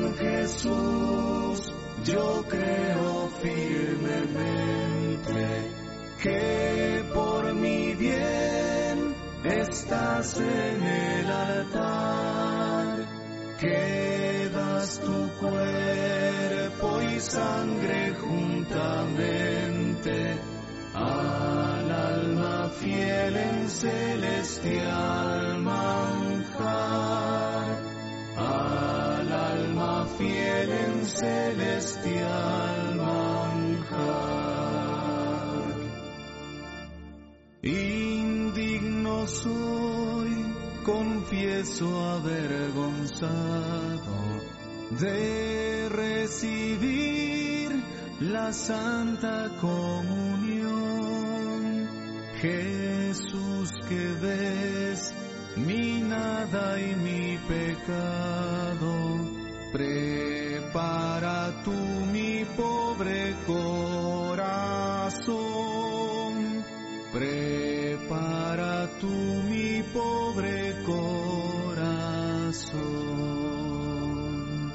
buen Jesús, yo creo firmemente que por mi bien estás en el altar, que das tu cuerpo y sangre juntamente al alma fiel en celestial manjar, al alma fiel en celestial manjar. Indigno soy, confieso avergonzado de recibir la Santa Comunión. Jesús, que ves mi nada y mi pecado, prepara tú mi pobre corazón, prepara tú mi pobre corazón.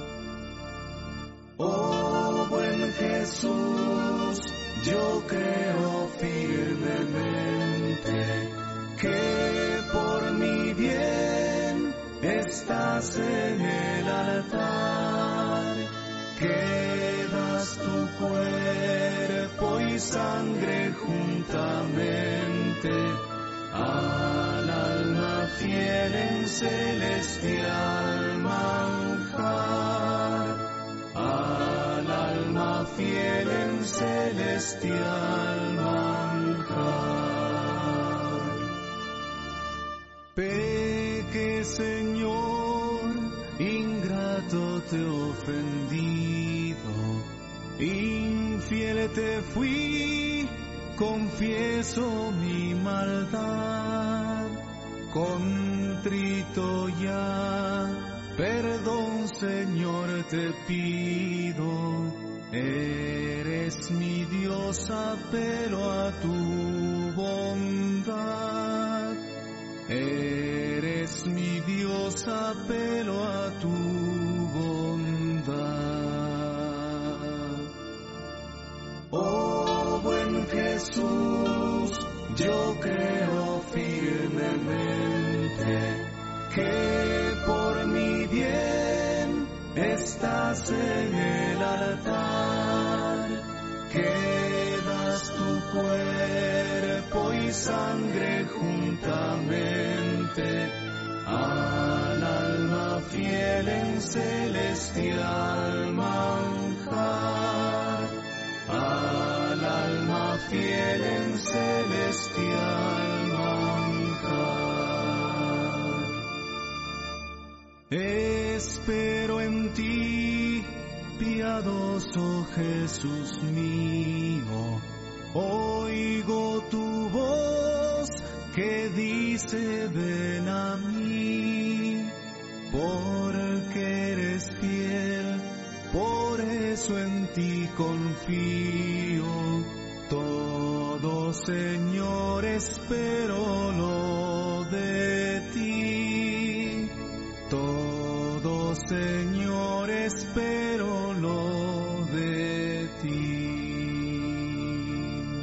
Oh buen Jesús, yo creo firmemente que por mi bien estás en el altar, que das tu cuerpo y sangre juntamente al alma fiel en celestial manjar, al alma fiel en celestial manjar. Peque, Señor, ingrato te he ofendido, infiel te fui, confieso mi maldad, contrito ya, perdón, Señor, te pido, eres mi Dios, apelo a tu bondad, eres mi Dios, apelo a tu bondad. Oh buen Jesús, yo creo firmemente que por mi bien estás en el altar, que das tu cuerpo y sangre juntamente al alma fiel en celestial manjar, al alma fiel en celestial manjar. Espero en ti, piadoso Jesús mío, oigo tu voz que dice ven a mí, porque eres fiel, por eso en ti confío, todo Señor espero lo de ti, todo Señor espero lo de ti.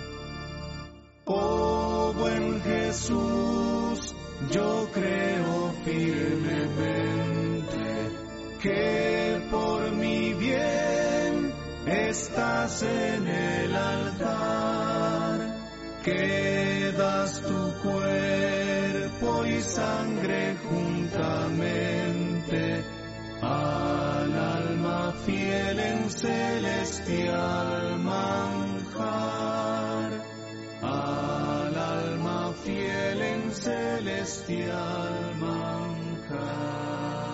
Oh buen Jesús, yo creo firmemente que por mi bien estás en el altar, que das tu cuerpo y sangre juntamente al alma fiel en celestial manjar, al alma fiel en celestial manjar.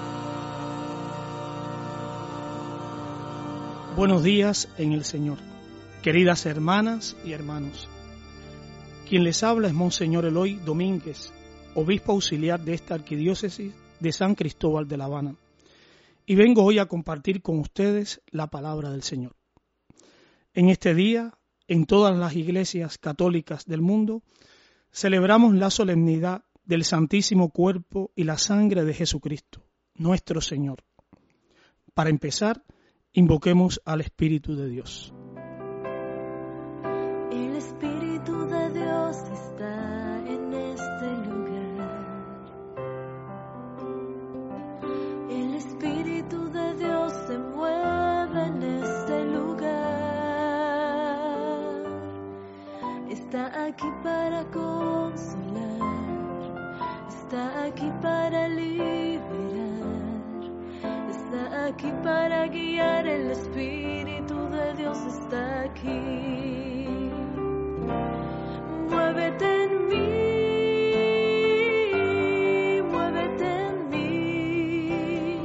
Buenos días en el Señor, queridas hermanas y hermanos. Quien les habla es Monseñor Eloy Domínguez, obispo auxiliar de esta arquidiócesis de San Cristóbal de La Habana, y vengo hoy a compartir con ustedes la palabra del Señor. En este día, en todas las iglesias católicas del mundo, celebramos la solemnidad del Santísimo Cuerpo y la Sangre de Jesucristo, nuestro Señor. Para empezar, invoquemos al Espíritu de Dios. El Espíritu de Dios está en este lugar. El Espíritu de Dios se mueve en este lugar. Está aquí para consolar, está aquí para liberar, está aquí para guiar. El Espíritu de Dios está aquí. Muévete en mí, muévete en mí.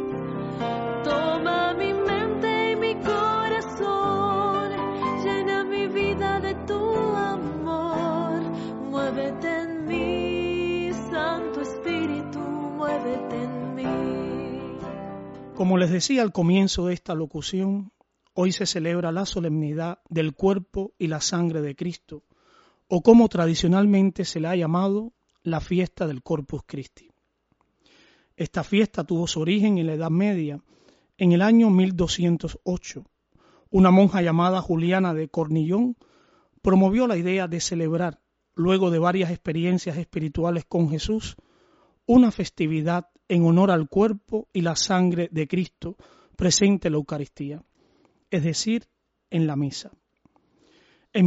Toma mi mente y mi corazón, llena mi vida de tu amor. Muévete en mí, Santo Espíritu, muévete en mí. Como les decía al comienzo de esta locución, hoy se celebra la solemnidad del cuerpo y la sangre de Cristo, o como tradicionalmente se le ha llamado, la fiesta del Corpus Christi. Esta fiesta tuvo su origen en la Edad Media, en el año 1208. Una monja llamada Juliana de Cornillón promovió la idea de celebrar, luego de varias experiencias espirituales con Jesús, una festividad en honor al cuerpo y la sangre de Cristo presente en la Eucaristía, es decir, en la misa. En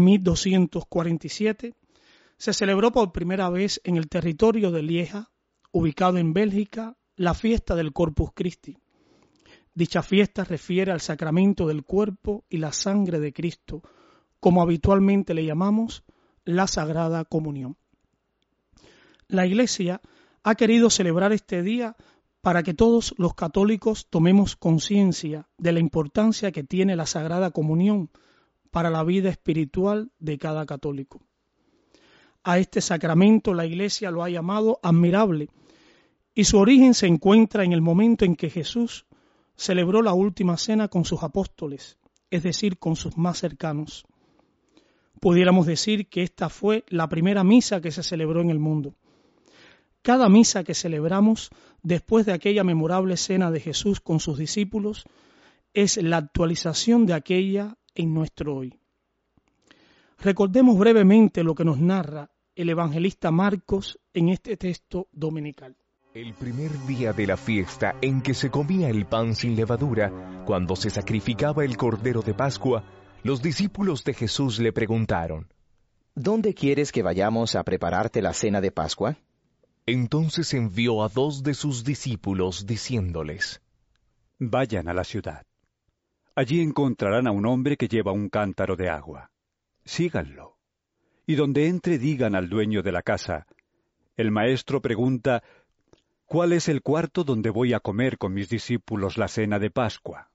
1247 se celebró por primera vez en el territorio de Lieja, ubicado en Bélgica, la fiesta del Corpus Christi. Dicha fiesta refiere al sacramento del cuerpo y la sangre de Cristo, como habitualmente le llamamos la Sagrada Comunión. La Iglesia ha querido celebrar este día para que todos los católicos tomemos conciencia de la importancia que tiene la Sagrada Comunión para la vida espiritual de cada católico. A este sacramento la Iglesia lo ha llamado admirable y su origen se encuentra en el momento en que Jesús celebró la última cena con sus apóstoles, es decir, con sus más cercanos. Pudiéramos decir que esta fue la primera misa que se celebró en el mundo. Cada misa que celebramos después de aquella memorable cena de Jesús con sus discípulos es la actualización de aquella en nuestro hoy. Recordemos brevemente lo que nos narra el evangelista Marcos en este texto dominical. El primer día de la fiesta en que se comía el pan sin levadura, cuando se sacrificaba el cordero de Pascua, los discípulos de Jesús le preguntaron: ¿Dónde quieres que vayamos a prepararte la cena de Pascua? Entonces envió a 2 de sus discípulos diciéndoles: Vayan a la ciudad. Allí encontrarán a un hombre que lleva un cántaro de agua. Síganlo. Y donde entre digan al dueño de la casa: el maestro pregunta, ¿cuál es el cuarto donde voy a comer con mis discípulos la cena de Pascua?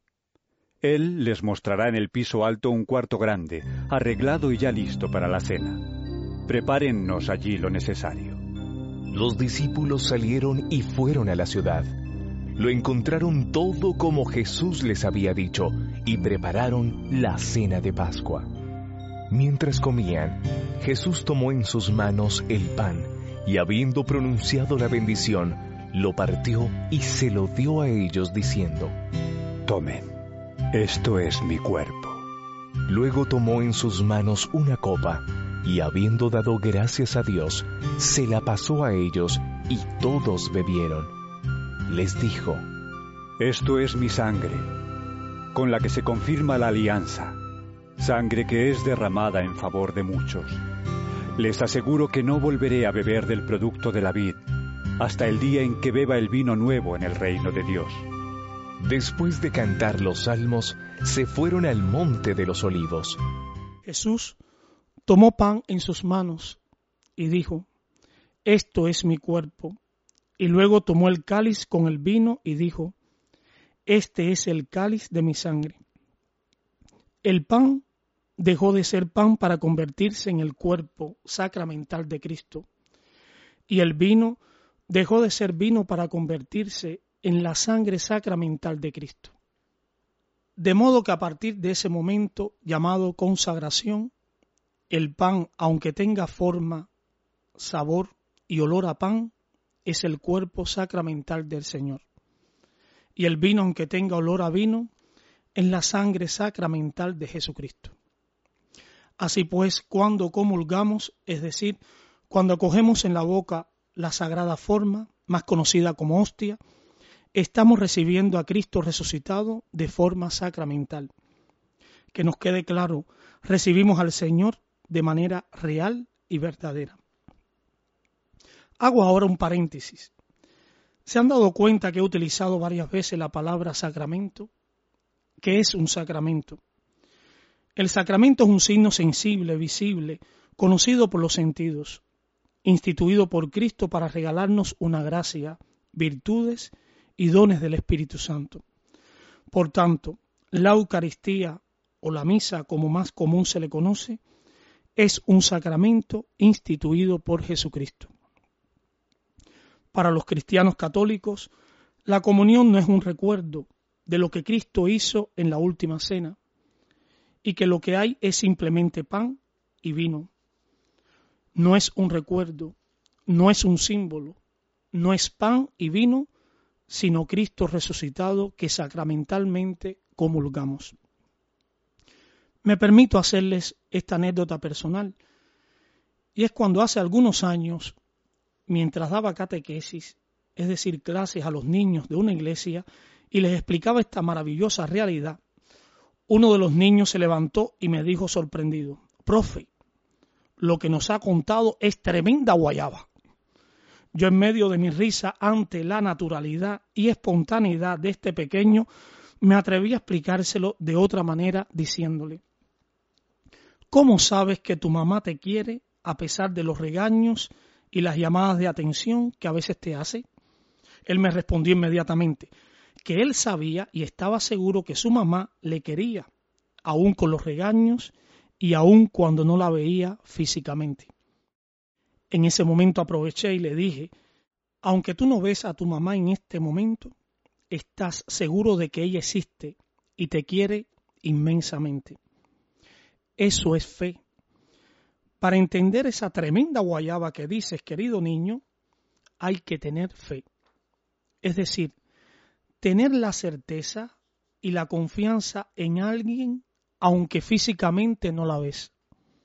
Él les mostrará en el piso alto un cuarto grande, arreglado y ya listo para la cena. Prepárennos allí lo necesario. Los discípulos salieron y fueron a la ciudad. Lo encontraron todo como Jesús les había dicho y prepararon la cena de Pascua. Mientras comían, Jesús tomó en sus manos el pan y, habiendo pronunciado la bendición, lo partió y se lo dio a ellos diciendo: Tomen, esto es mi cuerpo. Luego tomó en sus manos una copa y, habiendo dado gracias a Dios, se la pasó a ellos y todos bebieron. Les dijo: Esto es mi sangre, con la que se confirma la alianza, sangre que es derramada en favor de muchos. Les aseguro que no volveré a beber del producto de la vid, hasta el día en que beba el vino nuevo en el reino de Dios. Después de cantar los salmos, se fueron al monte de los olivos. Jesús tomó pan en sus manos y dijo: Esto es mi cuerpo. Y luego tomó el cáliz con el vino y dijo: Este es el cáliz de mi sangre. El pan dejó de ser pan para convertirse en el cuerpo sacramental de Cristo, y el vino dejó de ser vino para convertirse en la sangre sacramental de Cristo. De modo que a partir de ese momento llamado consagración, el pan, aunque tenga forma, sabor y olor a pan, es el cuerpo sacramental del Señor. y el vino, aunque tenga olor a vino, es la sangre sacramental de Jesucristo. Así pues, cuando comulgamos, es decir, cuando acogemos en la boca la sagrada forma, más conocida como hostia, estamos recibiendo a Cristo resucitado de forma sacramental. Que nos quede claro, recibimos al Señor de manera real y verdadera. Hago ahora un paréntesis. ¿Se han dado cuenta que he utilizado varias veces la palabra sacramento? ¿Qué es un sacramento? El sacramento es un signo sensible, visible, conocido por los sentidos, instituido por Cristo para regalarnos una gracia, virtudes y dones del Espíritu Santo. Por tanto, la Eucaristía o la misa, como más común se le conoce, es un sacramento instituido por Jesucristo. Para los cristianos católicos, la comunión no es un recuerdo de lo que Cristo hizo en la última cena, y que lo que hay es simplemente pan y vino. No es un recuerdo, no es un símbolo, no es pan y vino, sino Cristo resucitado que sacramentalmente comulgamos. Me permito hacerles esta anécdota personal, y es cuando hace algunos años, mientras daba catequesis, es decir, clases a los niños de una iglesia, y les explicaba esta maravillosa realidad, uno de los niños se levantó y me dijo sorprendido: «Profe, lo que nos ha contado es tremenda guayaba». Yo, en medio de mi risa ante la naturalidad y espontaneidad de este pequeño, me atreví a explicárselo de otra manera diciéndole: «¿Cómo sabes que tu mamá te quiere a pesar de los regaños y las llamadas de atención que a veces te hace?» Él me respondió inmediatamente que él sabía y estaba seguro que su mamá le quería, aun con los regaños y aun cuando no la veía físicamente. En ese momento aproveché y le dije: «Aunque tú no ves a tu mamá en este momento, estás seguro de que ella existe y te quiere inmensamente». Eso es fe. Para entender esa tremenda guayaba que dices, querido niño, hay que tener fe. Es decir, tener la certeza y la confianza en alguien aunque físicamente no la ves.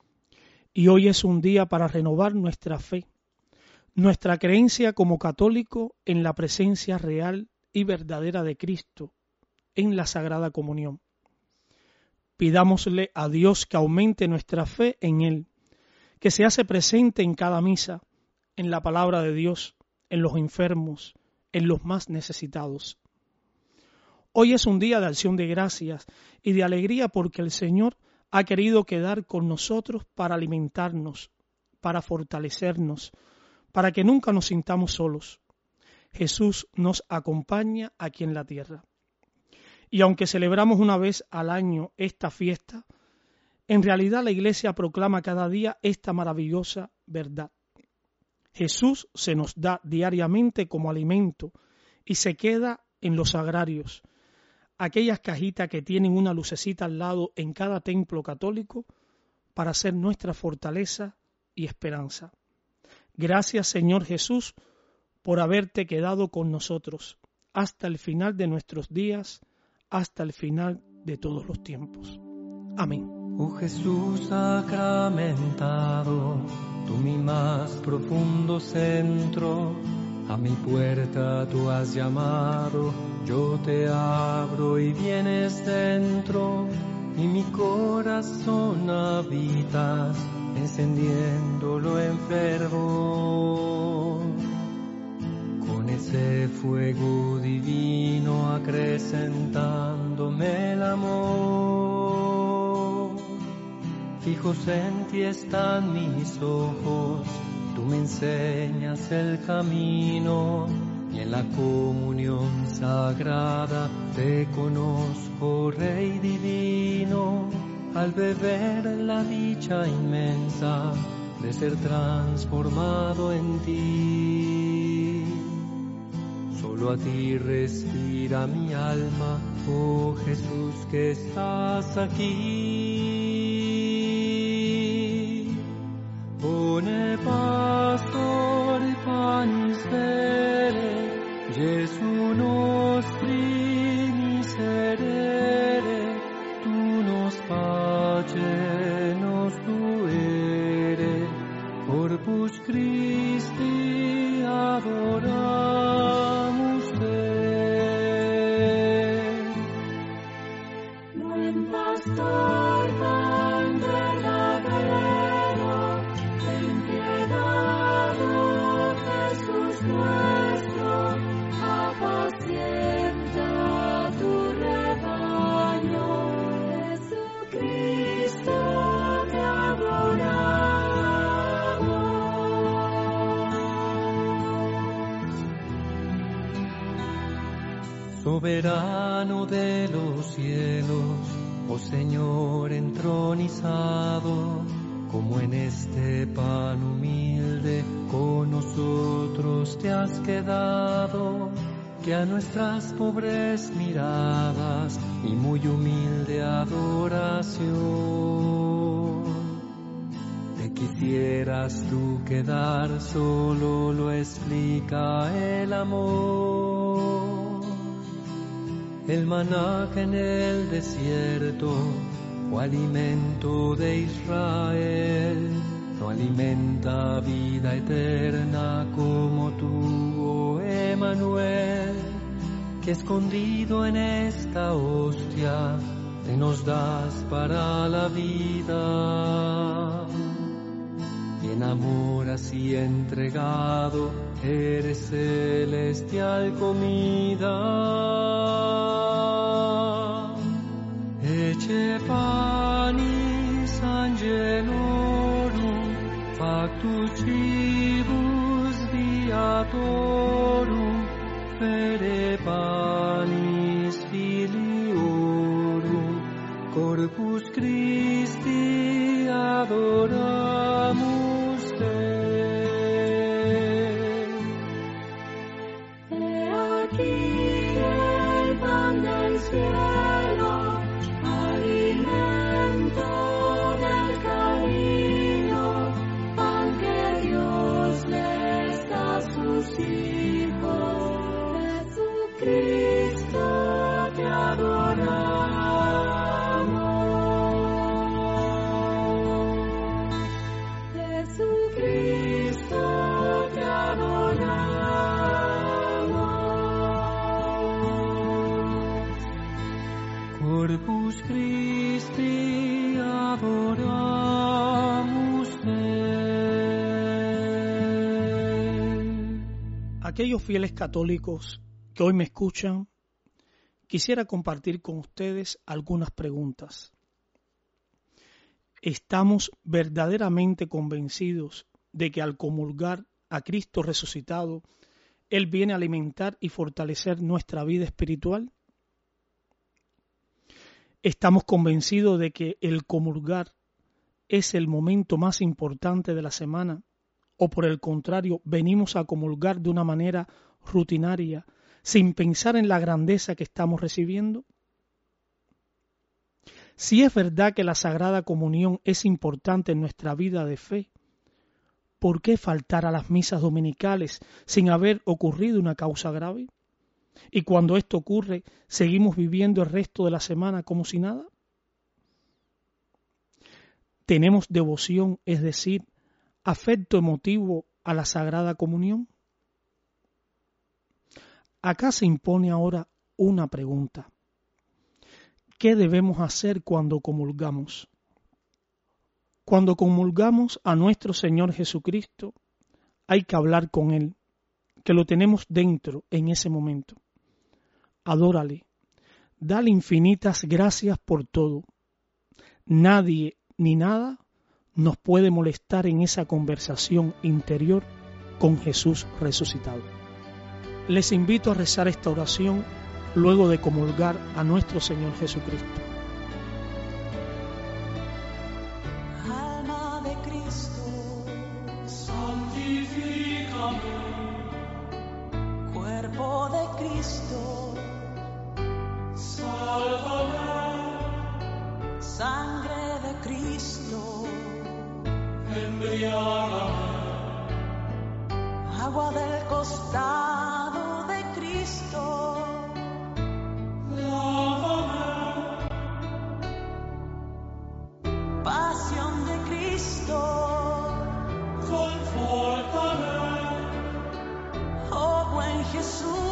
Y hoy es un día para renovar nuestra fe, nuestra creencia como católico en la presencia real y verdadera de Cristo en la Sagrada Comunión. Pidámosle a Dios que aumente nuestra fe en Él, que se hace presente en cada misa, en la palabra de Dios, en los enfermos, en los más necesitados. Hoy es un día de acción de gracias y de alegría porque el Señor ha querido quedar con nosotros para alimentarnos, para fortalecernos, para que nunca nos sintamos solos. Jesús nos acompaña aquí en la tierra. Y aunque celebramos una vez al año esta fiesta, en realidad la Iglesia proclama cada día esta maravillosa verdad. Jesús se nos da diariamente como alimento y se queda en los sagrarios, aquellas cajitas que tienen una lucecita al lado en cada templo católico para ser nuestra fortaleza y esperanza. Gracias, Señor Jesús, por haberte quedado con nosotros hasta el final de nuestros días, hasta el final de todos los tiempos. Amén. Oh Jesús sacramentado, tú mi más profundo centro, a mi puerta tú has llamado, yo te abro y vienes dentro, y mi corazón habitas, encendiéndolo en fervor. Con ese fuego divino acrecentándome el amor. Fijos en ti están mis ojos, tú me enseñas el camino, y en la comunión sagrada te conozco, Rey divino, al beber la dicha inmensa de ser transformado en ti. Solo a ti respira mi alma, oh Jesús que estás aquí. Bone pastor panis vere, Gesù nostri estorban de la galera, ten piedad, oh Jesús nuestro, apacienta tu rebaño. Jesucristo, te adoramos. Soberano de los cielos, oh Señor entronizado, como en este pan humilde con nosotros te has quedado, que a nuestras pobres miradas y muy humilde adoración te quisieras tú quedar, solo lo explica el amor. El maná que en el desierto fue alimento de Israel, no alimenta vida eterna como tú, oh Emmanuel, que escondido en esta hostia te nos das para la vida. Y en amor así entregado eres celestial comida. Ecce panis angelorum, factus cibus viatorum, fere panis filiorum, corpus Christi adoramus te. He aquí el pan del cielo, alimento del cariño, pan que Dios les da a sus hijos. Jesucristo, te adoramos. Jesucristo, te adoramos. Corpus Christi adoramus te. Aquellos fieles católicos que hoy me escuchan, quisiera compartir con ustedes algunas preguntas. ¿Estamos verdaderamente convencidos de que al comulgar a Cristo resucitado, Él viene a alimentar y fortalecer nuestra vida espiritual? ¿Estamos convencidos de que el comulgar es el momento más importante de la semana? ¿O por el contrario, venimos a comulgar de una manera rutinaria, sin pensar en la grandeza que estamos recibiendo? Si es verdad que la Sagrada Comunión es importante en nuestra vida de fe, ¿por qué faltar a las misas dominicales sin haber ocurrido una causa grave? Y cuando esto ocurre, ¿seguimos viviendo el resto de la semana como si nada? ¿Tenemos devoción, es decir, afecto emotivo a la Sagrada Comunión? Acá se impone ahora una pregunta. ¿Qué debemos hacer cuando comulgamos? Cuando comulgamos a nuestro Señor Jesucristo, hay que hablar con Él, que lo tenemos dentro en ese momento. Adórale, dale infinitas gracias por todo. Nadie ni nada nos puede molestar en esa conversación interior con Jesús resucitado. Les invito a rezar esta oración luego de comulgar a nuestro Señor Jesucristo. Alma de Cristo, santifícame. cuerpo de Cristo, Sálvame, sangre de Cristo, embriágame, agua del costado de Cristo, lávame, pasión de Cristo, confórtame, oh buen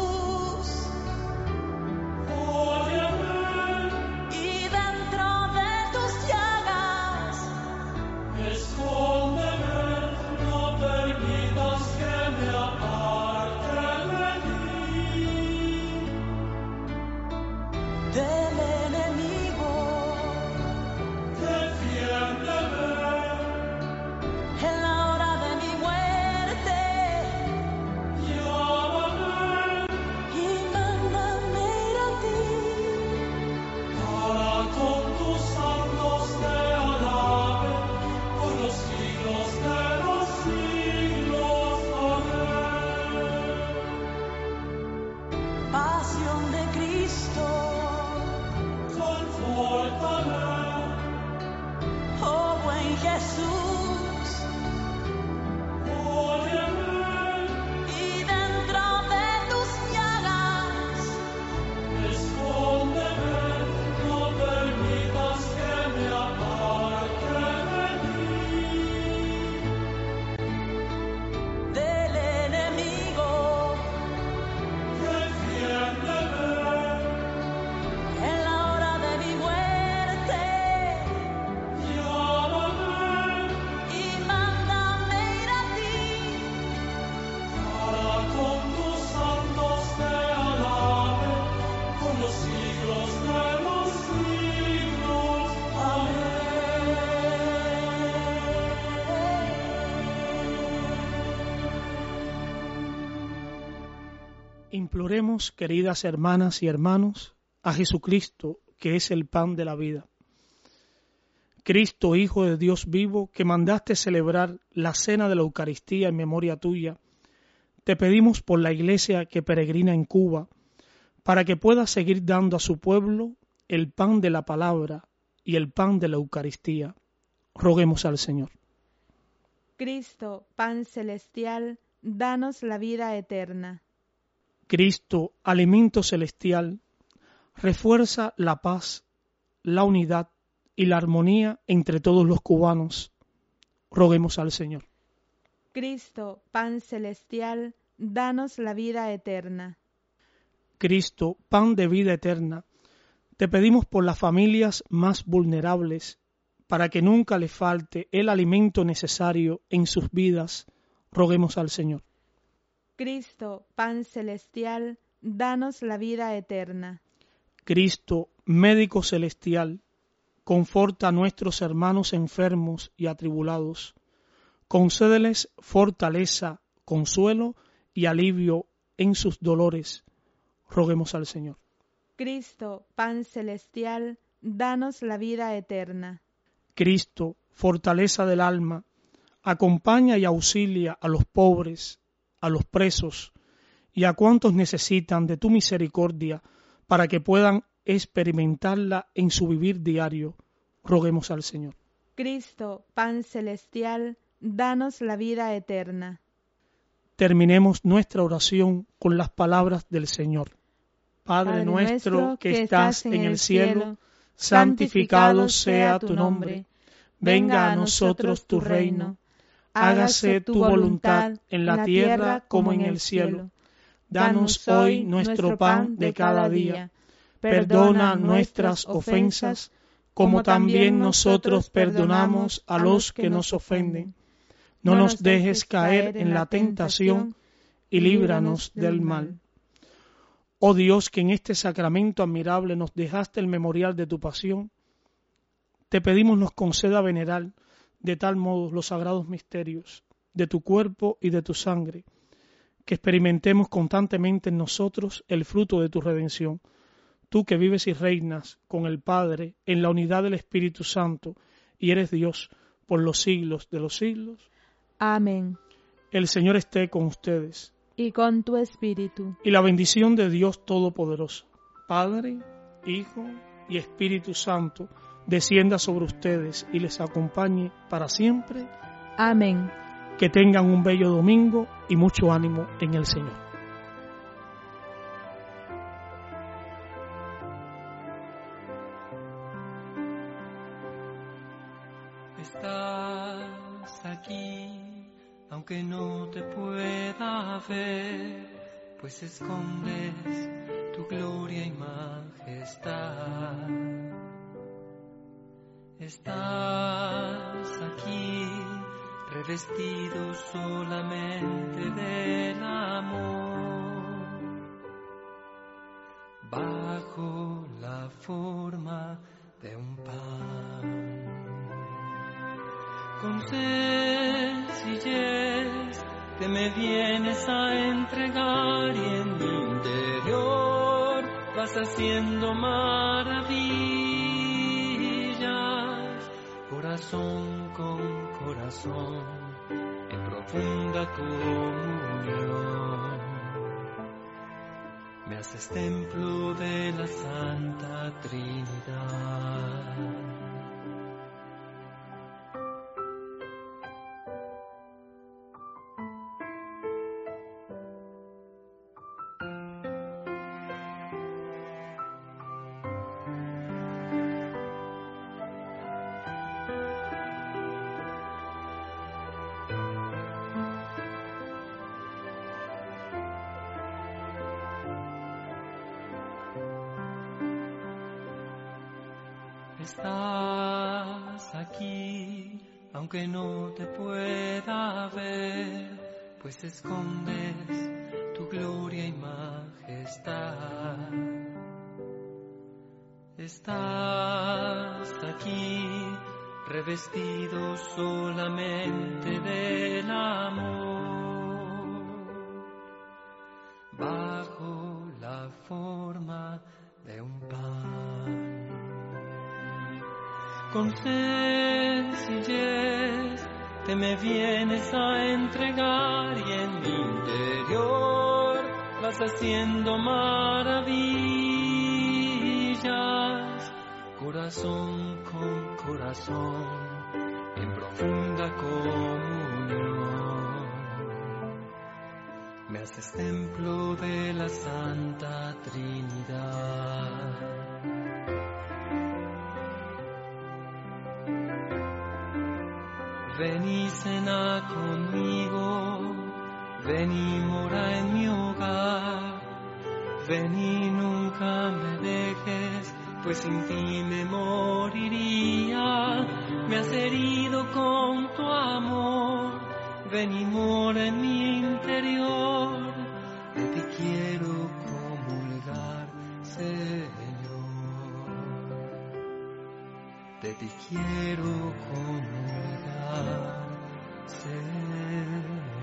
Jesús, óyeme, y dentro de del enemigo. Defiéndeme En la hora de mi muerte, llámame y mándame ir a ti. para con tus santos te alabe por los siglos de los siglos. Amén. Pasión de Cristo, Confórtame, oh buen Jesús, óyeme, y dentro de tus llagas, escóndeme, no permitas que me aparte de ti. del enemigo. Defiéndeme En la hora de mi muerte, llámame y mándame ir a ti. para con tus santos te alabe por los siglos de los siglos. Imploremos, queridas hermanas y hermanos, a Jesucristo, que es el pan de la vida. Cristo, Hijo de Dios vivo, que mandaste celebrar la cena de la Eucaristía en memoria tuya, te pedimos por la Iglesia que peregrina en Cuba, para que pueda seguir dando a su pueblo el pan de la palabra y el pan de la Eucaristía. Roguemos al Señor. Cristo, pan celestial, danos la vida eterna. Cristo, alimento celestial, refuerza la paz, la unidad y la armonía entre todos los cubanos. Roguemos al Señor. Cristo, pan celestial, danos la vida eterna. Cristo, pan de vida eterna, te pedimos por las familias más vulnerables, para que nunca les falte el alimento necesario en sus vidas. Roguemos al Señor. Cristo, pan celestial, danos la vida eterna. Cristo, médico celestial, conforta a nuestros hermanos enfermos y atribulados. Concédeles fortaleza, consuelo y alivio en sus dolores. Roguemos al Señor. Cristo, pan celestial, danos la vida eterna. Cristo, fortaleza del alma, acompaña y auxilia a los pobres, a los presos y a cuantos necesitan de tu misericordia para que puedan experimentarla en su vivir diario. Roguemos al Señor. Cristo, pan celestial, danos la vida eterna. Terminemos nuestra oración con las palabras del Señor. Padre nuestro que estás en el cielo, santificado sea tu nombre. Venga a nosotros tu reino. Hágase tu voluntad en la tierra como en el cielo. Danos hoy nuestro pan de cada día. Perdona nuestras ofensas, como también nosotros perdonamos a los que nos ofenden. No nos dejes caer en la tentación y líbranos del mal. Oh Dios, que en este sacramento admirable nos dejaste el memorial de tu pasión, te pedimos nos conceda venerar de tal modo los sagrados misterios de tu cuerpo y de tu sangre, que experimentemos constantemente en nosotros el fruto de tu redención. Tú que vives y reinas con el Padre en la unidad del Espíritu Santo y eres Dios por los siglos de los siglos. Amén. El Señor esté con ustedes. Y con tu espíritu. Y la bendición de Dios Todopoderoso, Padre, Hijo y Espíritu Santo, descienda sobre ustedes y les acompañe para siempre. Amén. Que tengan un bello domingo y mucho ánimo en el Señor. Estás aquí, aunque no te pueda ver, pues escondes tu gloria y majestad. Estás aquí, revestido solamente del amor, bajo la de un pan. Con sencillez te me vienes a entregar y en mi interior vas haciendo maravillas, corazón con corazón, en profunda comunión. Me haces templo de la Santa Trinidad. Estás aquí, aunque no te pueda ver, pues escondes tu gloria y majestad. Estás aquí, revestido solamente del amor, bajo la forma de un pan. Con sencillez te me vienes a entregar y en mi interior vas haciendo maravillas, corazón con corazón, en profunda comunión. Me haces templo de la Santa Trinidad. Ven y cena conmigo, ven y mora en mi hogar, ven y nunca me dejes, pues sin ti me moriría. Me has herido con tu amor, ven y mora en mi interior, de ti quiero comulgar, Señor, de ti quiero comulgar, Señor.